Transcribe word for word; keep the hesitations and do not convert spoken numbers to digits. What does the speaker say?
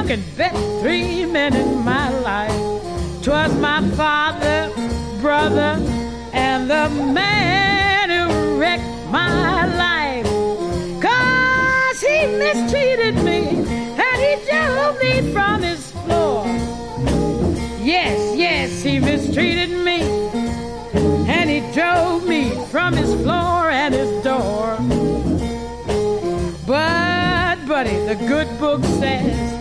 can bet three men in my life. 'Twas my father, brother, and the man who wrecked my life. 'Cause he mistreated me and he drove me from his floor. Yes, yes, he mistreated me and he drove me from his floor and his door. But, buddy, the good book says